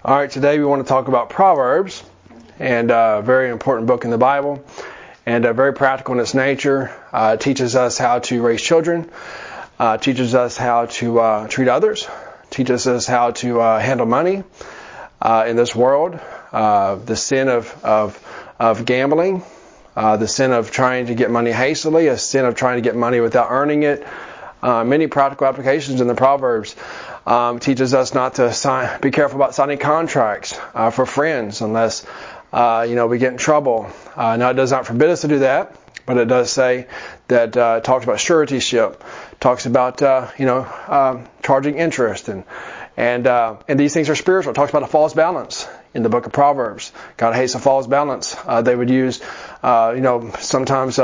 All right, today we want to talk about Proverbs, and a very important book in the Bible, and very practical in its nature. It teaches us how to raise children, teaches us how to treat others, teaches us how to handle money in this world, the sin of gambling, the sin of trying to get money hastily, a sin of trying to get money without earning it. Many practical applications in the Proverbs. Teaches us not to be careful about signing contracts for friends unless we get in trouble. Now it does not forbid us to do that, but it does say that it talks about suretyship, talks about charging interest, and these things are spiritual. It talks about a false balance in the book of Proverbs. God hates a false balance. They would use sometimes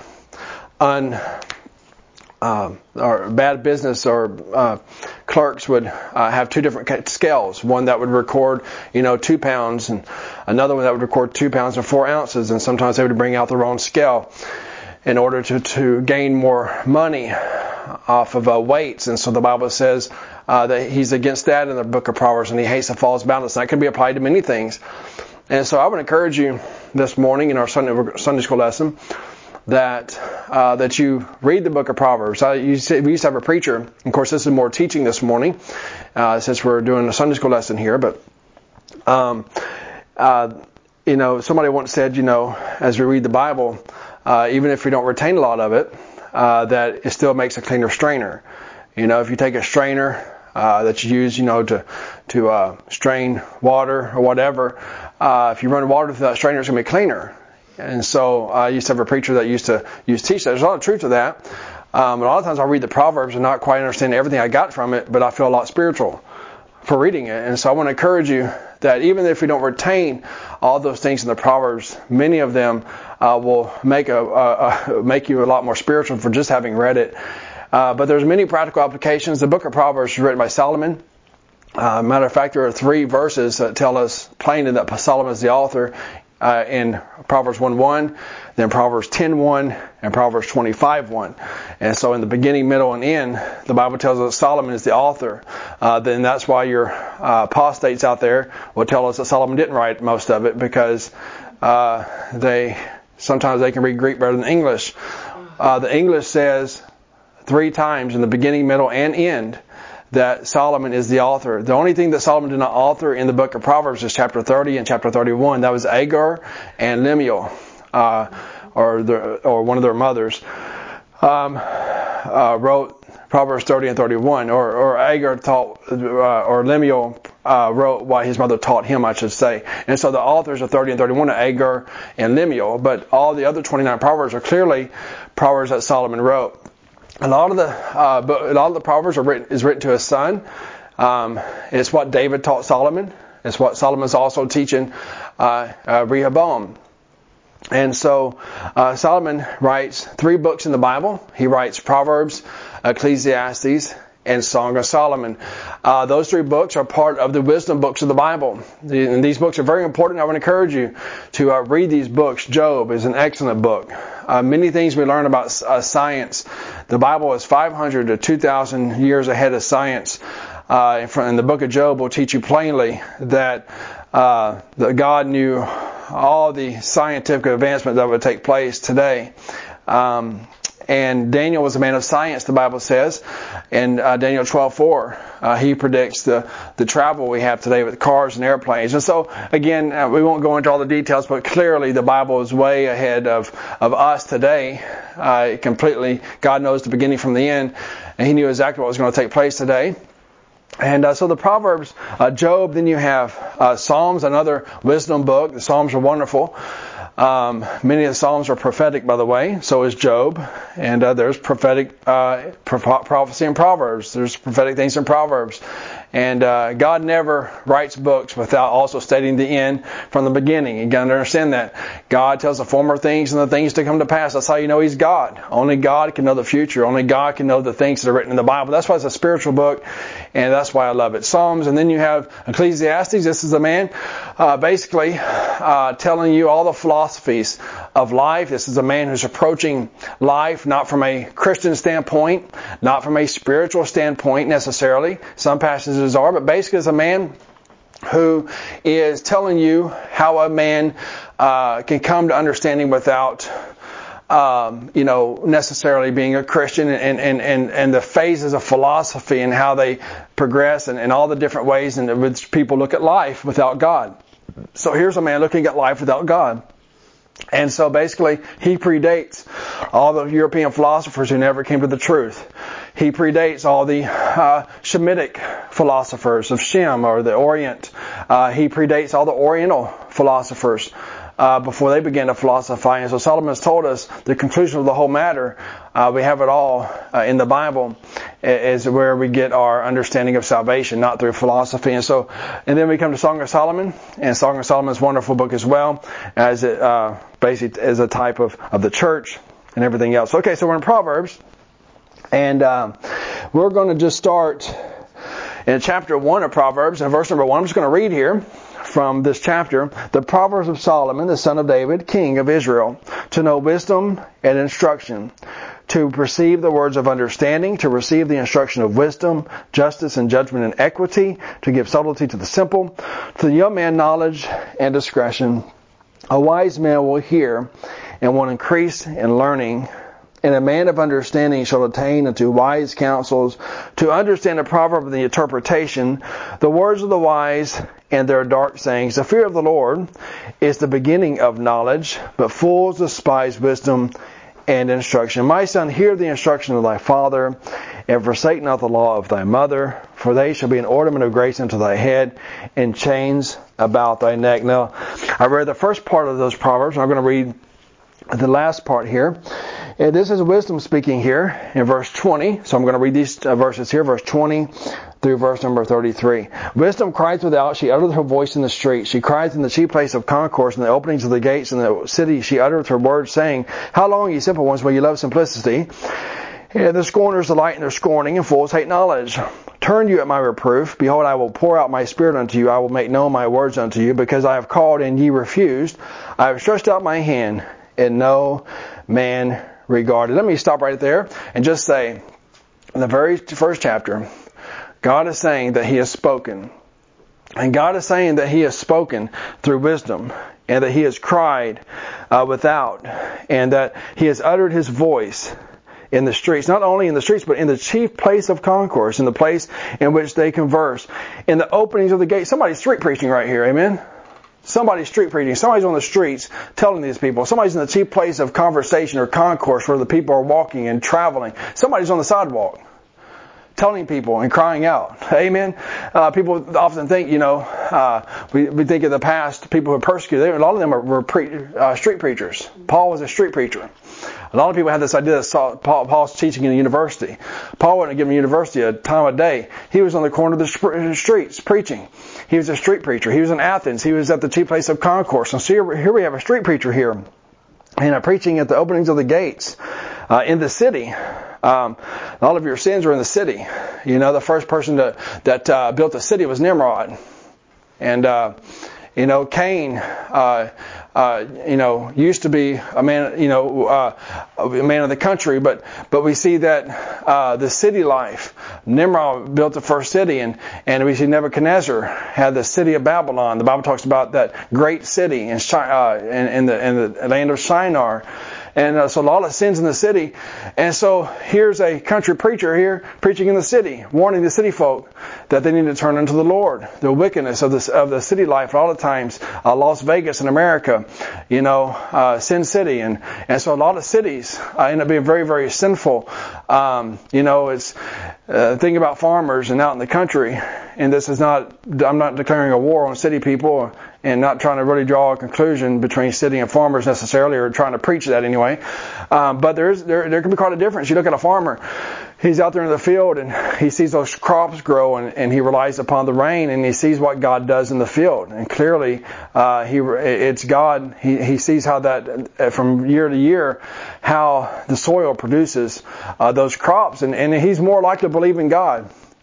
or bad business or clerks would have two different scales. One that would record 2 pounds, and another one that would record 2 pounds and 4 ounces. And sometimes they would bring out the wrong scale in order to gain more money off of weights. And so the Bible says that he's against that in the book of Proverbs, and he hates a false balance. And that can be applied to many things. And so I would encourage you this morning in our Sunday school lesson that you read the book of Proverbs. We used to have a preacher. Of course, this is more teaching this morning, since we're doing a Sunday school lesson here. But somebody once said, as we read the Bible, even if we don't retain a lot of it, that it still makes a cleaner strainer. If you take a strainer that you use, to strain water or whatever, if you run water through that strainer, it's going to be cleaner. And so I used to have a preacher that used to teach that. There's a lot of truth to that. A lot of times I'll read the Proverbs and not quite understand everything I got from it, but I feel a lot spiritual for reading it. And so I want to encourage you that even if we don't retain all those things in the Proverbs, many of them will make you a lot more spiritual for just having read it. But there's many practical applications. The book of Proverbs was written by Solomon. Matter of fact, there are 3 verses that tell us plainly that Solomon is the author. In Proverbs 1:1, then Proverbs 10:1, and Proverbs 25:1. And so in the beginning, middle, and end, the Bible tells us that Solomon is the author. Then that's why your apostates out there will tell us that Solomon didn't write most of it, because sometimes they can read Greek better than English. The English says 3 times in the beginning, middle, and end that Solomon is the author. The only thing that Solomon did not author in the book of Proverbs is chapter 30 and chapter 31. That was Agur and Lemuel, or one of their mothers, wrote Proverbs 30 and 31. Or Agur taught, or Lemuel wrote what his mother taught him, I should say. And so the authors of 30 and 31 are Agur and Lemuel. But all the other 29 Proverbs are clearly Proverbs that Solomon wrote. A lot of the Proverbs is written to his son. It's what David taught Solomon. It's what Solomon's also teaching Rehoboam. And so Solomon writes 3 books in the Bible. He writes Proverbs, Ecclesiastes, and Song of Solomon. Those 3 books are part of the wisdom books of the Bible. And these books are very important. I would encourage you to read these books. Job is an excellent book. Many things we learn about science. The Bible is 500 to 2,000 years ahead of science. And the book of Job will teach you plainly that God knew all the scientific advancement that would take place today. And Daniel was a man of science, the Bible says. In Daniel 12:4, he predicts the travel we have today with cars and airplanes. And so, again, we won't go into all the details, but clearly the Bible is way ahead of us today. Completely, God knows the beginning from the end, and he knew exactly what was going to take place today. And so the Proverbs, Job, then you have Psalms, another wisdom book. The Psalms are wonderful. Many of the Psalms are prophetic, by the way. So is Job. And there's prophetic prophecy in Proverbs. There's prophetic things in Proverbs. And God never writes books without also stating the end from the beginning. You got to understand that. God tells the former things and the things to come to pass. That's how you know He's God. Only God can know the future. Only God can know the things that are written in the Bible. That's why it's a spiritual book, and that's why I love it. Psalms, and then you have Ecclesiastes. This is a man basically telling you all the philosophies of life. This is a man who's approaching life not from a Christian standpoint, not from a spiritual standpoint necessarily. Some passages are, but basically it's a man who is telling you how a man can come to understanding without necessarily being a Christian, and the phases of philosophy and how they progress, and all the different ways in which people look at life without God. So here's a man looking at life without God. And so basically, he predates all the European philosophers who never came to the truth. He predates all the Shemitic philosophers of Shem, or the Orient. He predates all the Oriental philosophers before they began to philosophize. And so Solomon has told us the conclusion of the whole matter. We have it all in the Bible, is where we get our understanding of salvation, not through philosophy. And then we come to Song of Solomon, and Song of Solomon is a wonderful book as well, as it basically is a type of the church and everything else. Okay, so we're in Proverbs, and we're going to just start in chapter 1 of Proverbs, and verse number 1. I'm just going to read here from this chapter. The Proverbs of Solomon, the son of David, king of Israel, to know wisdom and instruction, to perceive the words of understanding, to receive the instruction of wisdom, justice and judgment and equity, to give subtlety to the simple, to the young man knowledge and discretion. A wise man will hear and will increase in learning, and a man of understanding shall attain unto wise counsels, to understand the proverb and the interpretation, the words of the wise and their dark sayings. The fear of the Lord is the beginning of knowledge, but fools despise wisdom and instruction. My son, hear the instruction of thy father, and forsake not the law of thy mother, for they shall be an ornament of grace unto thy head, and chains about thy neck. Now, I read the first part of those Proverbs, and I'm going to read the last part here. And this is wisdom speaking here in verse 20. So I'm going to read these verses here, verse 20 through verse number 33. Wisdom cries without, she uttereth her voice in the street. She cries in the chief place of concourse, in the openings of the gates in the city. She uttereth her words, saying, How long, ye simple ones, will ye love simplicity? And the scorners delight in their scorning, and fools hate knowledge. Turn you at my reproof. Behold, I will pour out my spirit unto you. I will make known my words unto you, because I have called, and ye refused. I have stretched out my hand, and no man regarded. Let me stop right there and just say, in the very first chapter, God is saying that He has spoken. And God is saying that He has spoken through wisdom, and that He has cried without, and that He has uttered His voice in the streets. Not only in the streets, but in the chief place of concourse, in the place in which they converse, in the openings of the gate. Somebody's street preaching right here, amen? Somebody's street preaching. Somebody's on the streets telling these people. Somebody's in the chief place of conversation or concourse where the people are walking and traveling. Somebody's on the sidewalk telling people and crying out. Amen. People often think, we think of the past, people who are persecuted. A lot of them were street preachers. Paul was a street preacher. A lot of people have this idea that Paul's teaching in a university. Paul wasn't giving a university a time of day. He was on the corner of the streets preaching. He was a street preacher. He was in Athens. He was at the chief place of concourse. And so here we have a street preacher here, and preaching at the openings of the gates in the city. All of your sins are in the city. The first person that built a city was Nimrod. And Cain, used to be a man, a man of the country, but we see that the city life, Nimrod built the first city, and we see Nebuchadnezzar had the city of Babylon. The Bible talks about that great city in the land of Shinar. And so a lot of sins in the city. And so here's a country preacher here preaching in the city, warning the city folk that they need to turn unto the Lord. The wickedness of the city life. A lot of times, Las Vegas in America, Sin City. And so a lot of cities end up being very, very sinful. It's thinking about farmers and out in the country. And I'm not declaring a war on city people and not trying to really draw a conclusion between city and farmers necessarily, or trying to preach that anyway. But there can be quite a difference. You look at a farmer, he's out there in the field and he sees those crops grow, and he relies upon the rain, and he sees what God does in the field. And clearly, it's God. He sees how that from year to year, how the soil produces those crops, and he's more likely to believe in God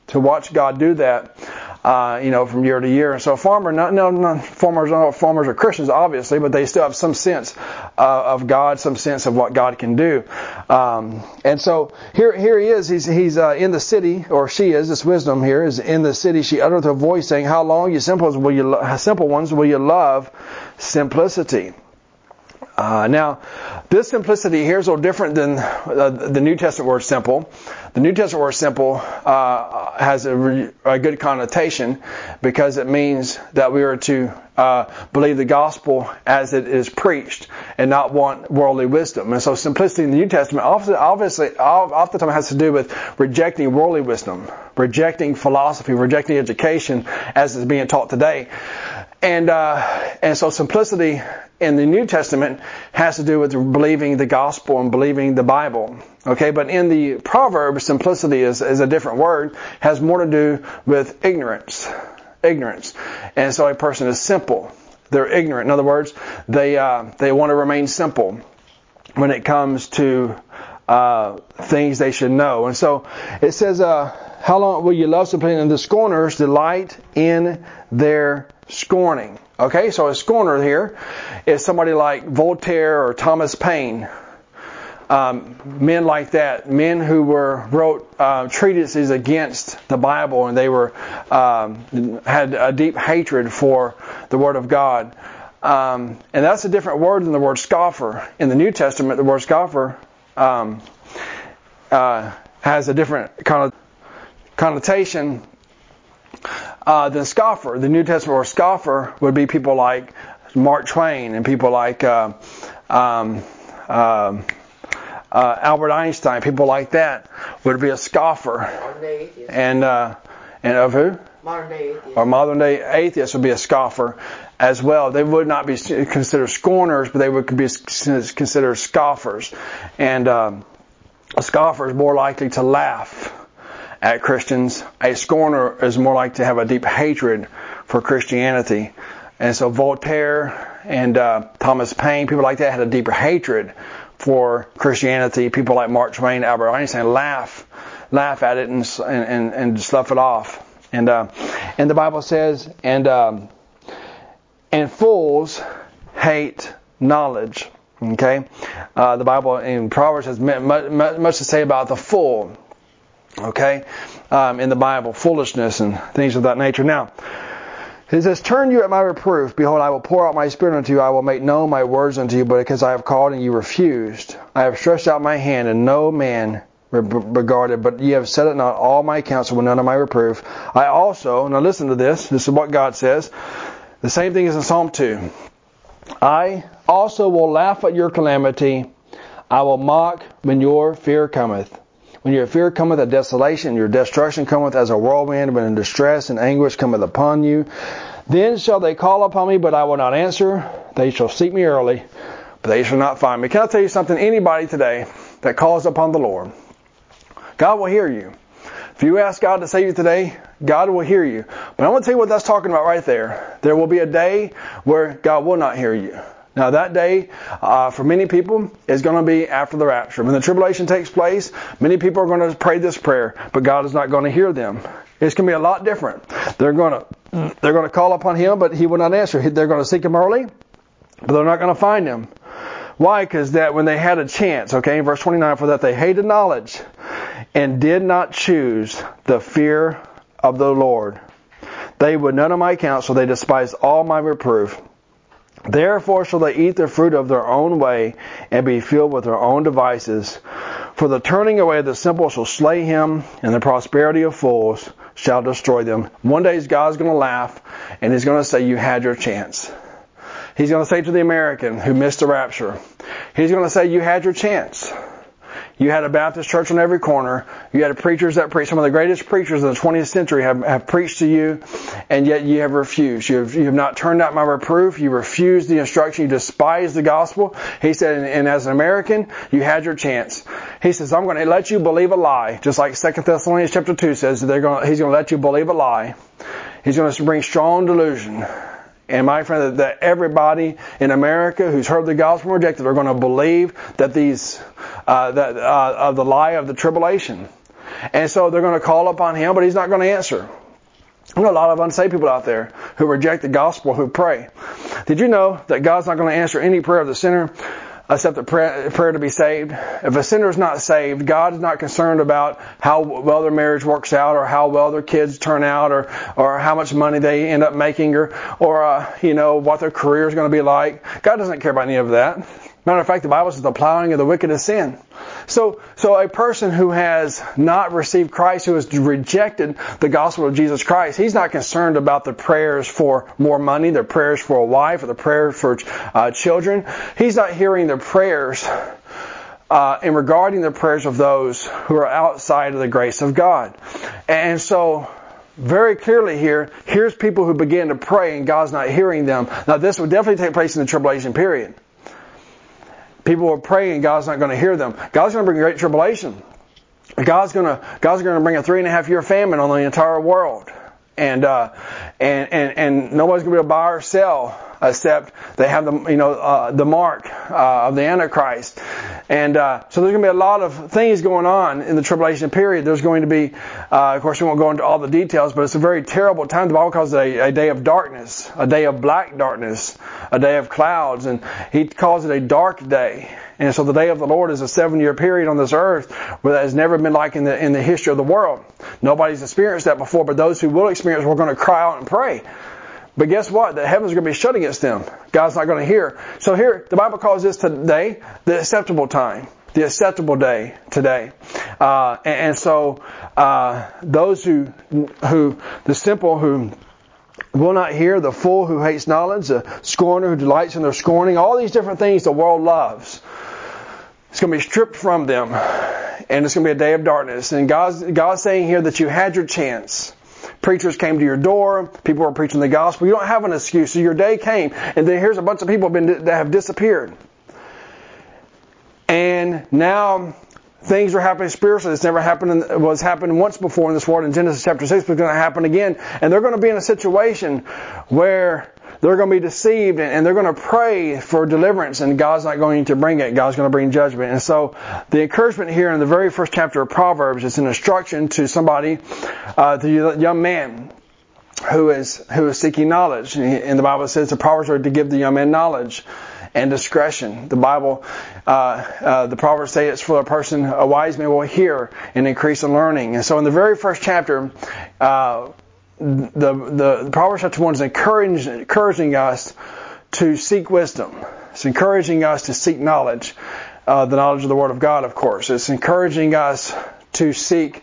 to watch God do that, from year to year. And so farmers are Christians, obviously, but they still have some sense of God, some sense of what God can do. And so here he is. He's in the city, or she is. This wisdom here is in the city. She uttereth a voice saying, "How long, you simple ones, will you love simplicity?" Now, this simplicity here is a little different than the New Testament word simple. The New Testament word simple has a good connotation because it means that we are to believe the gospel as it is preached and not want worldly wisdom. And so simplicity in the New Testament oftentimes has to do with rejecting worldly wisdom, rejecting philosophy, rejecting education as is being taught today. And so simplicity in the New Testament has to do with believing the gospel and believing the Bible. Okay, but in the Proverbs, simplicity is a different word, has more to do with ignorance. And so a person is simple. They're ignorant. In other words, they want to remain simple when it comes to things they should know. And so it says, how long will you love simplicity? And the scorners delight in their scorning. Okay, so a scorner here is somebody like Voltaire or Thomas Paine. Men like that, men who wrote treatises against the Bible, and they had a deep hatred for the Word of God. And that's a different word than the word scoffer. In the New Testament, the word scoffer has a different connotation than scoffer. The New Testament word scoffer would be people like Mark Twain and people like Albert Einstein. People like that would be a scoffer. And of who? Modern day atheists. Or modern day atheists would be a scoffer as well. They would not be considered scorners, but they would be considered scoffers. And a scoffer is more likely to laugh at Christians. A scorner is more likely to have a deep hatred for Christianity. And so Voltaire and Thomas Paine, people like that, had a deeper hatred for Christianity. People like Mark Twain, Albert Einstein laugh at it and slough it off. And the Bible says, and fools hate knowledge. Okay, the Bible in Proverbs has much to say about the fool. Okay, in the Bible, foolishness and things of that nature. Now, it says, "Turn you at my reproof. Behold, I will pour out my spirit unto you. I will make known my words unto you. But because I have called and you refused, I have stretched out my hand, and no man regarded. But ye have set it not all my counsel with none of my reproof. I also," now listen to this. This is what God says. The same thing is in Psalm 2. "I also will laugh at your calamity. I will mock when your fear cometh. When your fear cometh at desolation, your destruction cometh as a whirlwind, when in distress and anguish cometh upon you. Then shall they call upon me, but I will not answer. They shall seek me early, but they shall not find me." Can I tell you something? Anybody today that calls upon the Lord, God will hear you. If you ask God to save you today, God will hear you. But I want to tell you what that's talking about right there. There will be a day where God will not hear you. Now that day, for many people, is going to be after the rapture. When the tribulation takes place, many people are going to pray this prayer, but God is not going to hear them. It's going to be a lot different. They're going to call upon Him, but He will not answer. They're going to seek Him early, but they're not going to find Him. Why? Because that when they had a chance, okay, verse 29, "For that they hated knowledge and did not choose the fear of the Lord. They would none of my counsel, they despised all my reproof. Therefore shall they eat the fruit of their own way, and be filled with their own devices. For the turning away of the simple shall slay him, and the prosperity of fools shall destroy them." One day God's going to laugh, and He's going to say, "You had your chance." He's going to say to the American who missed the rapture, He's going to say, "You had your chance. You had a Baptist church on every corner. You had preachers that preached. Some of the greatest preachers in the 20th century have preached to you, and yet you have refused. You have not turned out my reproof. You refused the instruction. You despised the gospel." He said, and as an American, you had your chance. He says, "I'm going to let you believe a lie." Just like 2 Thessalonians chapter 2 says, He's going to let you believe a lie. He's going to bring strong delusion. And my friend, that everybody in America who's heard the gospel and rejected are going to believe that of the lie of the tribulation. And so they're going to call upon Him, but He's not going to answer. I know a lot of unsaved people out there who reject the gospel, who pray. Did you know that God's not going to answer any prayer of the sinner except the prayer to be saved? If a sinner is not saved, God is not concerned about how well their marriage works out, or how well their kids turn out, or how much money they end up making, or what their career is going to be like. God doesn't care about any of that. Matter of fact, the Bible says the plowing of the wicked is sin. So a person who has not received Christ, who has rejected the gospel of Jesus Christ, he's not concerned about the prayers for more money, the prayers for a wife, or the prayers for children. He's not hearing the prayers and regarding the prayers of those who are outside of the grace of God. And so, very clearly here's people who begin to pray and God's not hearing them. Now, this would definitely take place in the tribulation period. People are praying, God's not going to hear them. God's going to bring great tribulation. God's going to bring a 3.5 year famine on the entire world. And nobody's going to be able to buy or sell except they have the mark of the Antichrist. And so there's going to be a lot of things going on in the tribulation period. There's going to be, of course, we won't go into all the details, but it's a very terrible time. The Bible calls it a day of darkness, a day of black darkness, a day of clouds, and He calls it a dark day. And so the day of the Lord is a 7-year period on this earth where that has never been like in the history of the world. Nobody's experienced that before, but those who will experience, we're going to cry out and pray. But guess what? The heavens are going to be shut against them. God's not going to hear. So here, the Bible calls this today the acceptable time, the acceptable day today. So those who the simple who will not hear, the fool who hates knowledge, the scorner who delights in their scorning, all these different things the world loves, it's going to be stripped from them, and it's going to be a day of darkness. And God's saying here that you had your chance. Preachers came to your door. People were preaching the gospel. You don't have an excuse. So your day came. And then here's a bunch of people that have disappeared. And now things are happening spiritually. It's never was happened once before in this world in Genesis chapter 6, but it's going to happen again. And they're going to be in a situation where they're going to be deceived and they're going to pray for deliverance, and God's not going to bring it. God's going to bring judgment. And so the encouragement here in the very first chapter of Proverbs is an instruction to somebody, to the young man who is seeking knowledge. And the Bible says the Proverbs are to give the young man knowledge and discretion. The Bible, the Proverbs say it's for a person, a wise man will hear and increase in learning. And so in the very first chapter, the Proverbs chapter 1 is encouraging us to seek wisdom. It's encouraging us to seek knowledge, the knowledge of the Word of God, of course. It's encouraging us to seek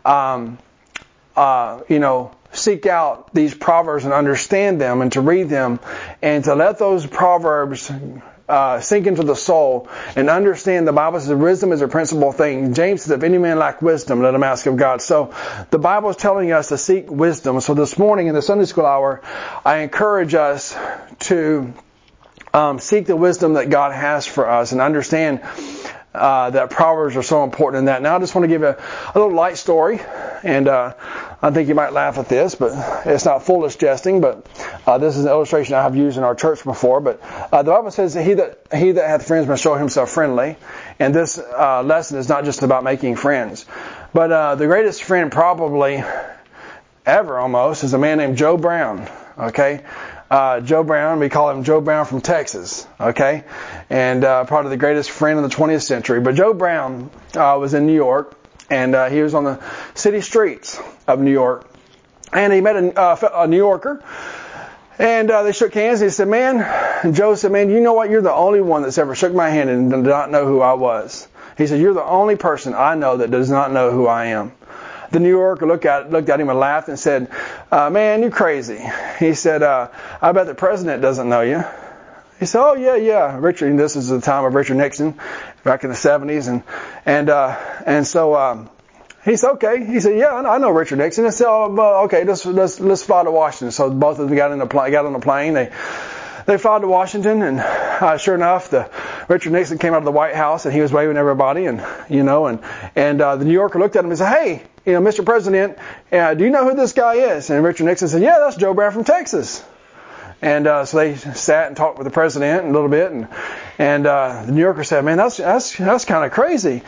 out these Proverbs and understand them and to read them and to let those Proverbs sink into the soul and understand. The Bible says wisdom is a principal thing. James says, if any man lack wisdom, let him ask of God. So the Bible is telling us to seek wisdom. So this morning in the Sunday school hour, I encourage us to seek the wisdom that God has for us and understand that Proverbs are so important in that. Now I just want to give a little light story, and I think you might laugh at this, but it's not foolish jesting, but this is an illustration I have used in our church before. But the Bible says that he that hath friends must show himself friendly, and this lesson is not just about making friends. But the greatest friend probably ever almost is a man named Joe Brown. Okay? Joe Brown, we call him Joe Brown from Texas, okay? And probably the greatest friend in the 20th century. But Joe Brown was in New York, and he was on the city streets of New York. And he met a New Yorker, and they shook hands. He said, and Joe said, man, you know what? You're the only one that's ever shook my hand and did not know who I was. He said, you're the only person I know that does not know who I am. The New Yorker looked at him and laughed and said, man, you're crazy. He said, I bet the president doesn't know you. He said, oh, yeah. Richard, and this is the time of Richard Nixon back in the 70s. And so he said, okay. He said, yeah, I know Richard Nixon. I said, okay, let's fly to Washington. So both of them got on the plane. They flew to Washington, and sure enough, Richard Nixon came out of the White House, and he was waving at everybody, and the New Yorker looked at him and said, hey, Mr. President, do you know who this guy is? And Richard Nixon said, yeah, that's Joe Brown from Texas. And so they sat and talked with the president a little bit, and the New Yorker said, man, that's kind of crazy.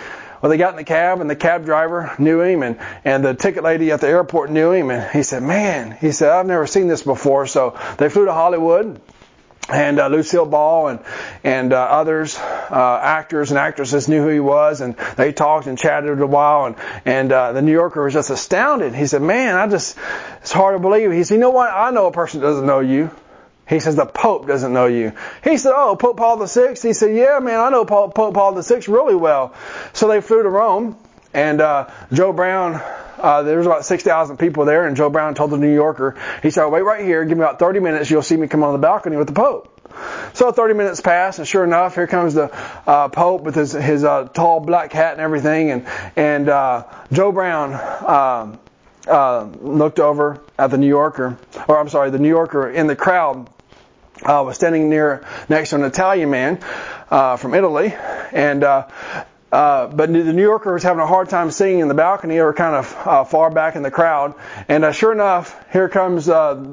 Well, they got in the cab, and the cab driver knew him, and the ticket lady at the airport knew him, and he said, man, I've never seen this before. So they flew to Hollywood. And Lucille Ball and others, actors and actresses knew who he was, and they talked and chatted a while, and the New Yorker was just astounded. He said, man, it's hard to believe. He said, you know what? I know a person that doesn't know you. He says, the Pope doesn't know you. He said, oh, Pope Paul VI? He said, yeah, man, I know Pope Paul VI really well. So they flew to Rome, and Joe Brown, there was about 6,000 people there, and Joe Brown told the New Yorker, he said, wait right here, give me about 30 minutes, you'll see me come on the balcony with the Pope. So 30 minutes passed, and sure enough, here comes the Pope with his tall black hat and everything, and Joe Brown looked over at the New Yorker, the New Yorker in the crowd was standing next to an Italian man from Italy, and but the New Yorker was having a hard time seeing in the balcony. They were kind of far back in the crowd, and sure enough, here comes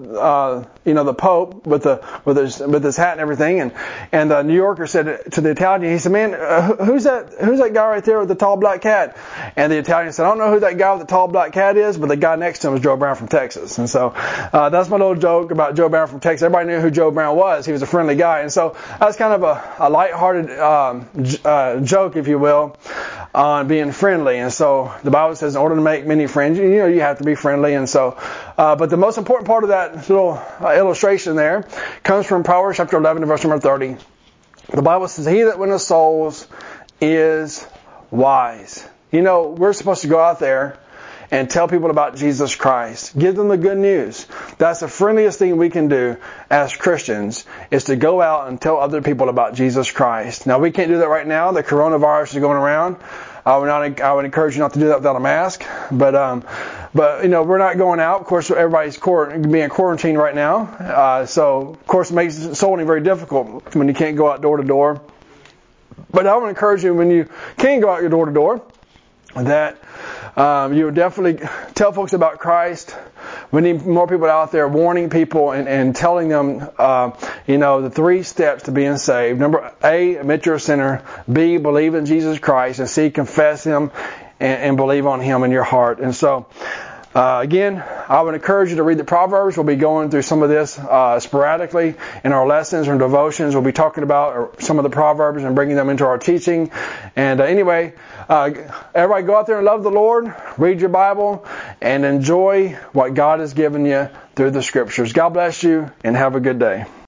the Pope with his hat and everything, and the New Yorker said to the Italian, he said, "Man, who's that guy right there with the tall black hat?" And the Italian said, "I don't know who that guy with the tall black hat is, but the guy next to him is Joe Brown from Texas." And so that's my little joke about Joe Brown from Texas. Everybody knew who Joe Brown was. He was a friendly guy, and so that's kind of a lighthearted joke, if you will, on being friendly. And so the Bible says, in order to make many friends, you have to be friendly. And so, but the most important part of that little illustration there comes from Proverbs chapter 11 verse number 30. The Bible says, "He that winneth souls is wise." We're supposed to go out there and tell people about Jesus Christ. Give them the good news. That's the friendliest thing we can do as Christians, is to go out and tell other people about Jesus Christ. Now, we can't do that right now. The coronavirus is going around. I would encourage you not to do that without a mask. But we're not going out. Of course, everybody's being quarantined right now. So, of course, it makes souling very difficult when you can't go out door to door. But I would encourage you, when you can go out your door to door, that you would definitely tell folks about Christ. We need more people out there warning people and telling them, the 3 steps to being saved. Number A, admit you're a sinner. B, believe in Jesus Christ. And C, confess Him and believe on Him in your heart. And so, again, I would encourage you to read the Proverbs. We'll be going through some of this sporadically in our lessons or devotions. We'll be talking about some of the Proverbs and bringing them into our teaching. And anyway, everybody go out there and love the Lord, read your Bible, and enjoy what God has given you through the Scriptures. God bless you, and have a good day.